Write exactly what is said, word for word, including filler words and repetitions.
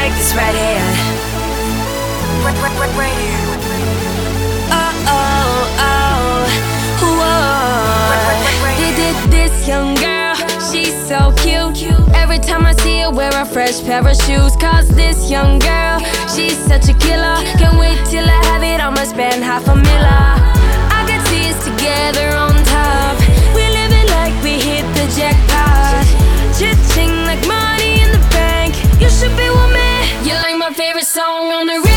take this right here. Right, right, right, right here. Oh, oh, oh, whoa. Right, right, right, right here. Did this young girl, she's so cute. Every time I see her wear a fresh pair of shoes. Cause this young girl, she's such a killer. Can't wait till I have it, I'ma spend half a miller. I could see us together on top. We live it like we hit the jackpot. Cha-ching like money in the bank. You should be with me. You're like my favorite song on the radio.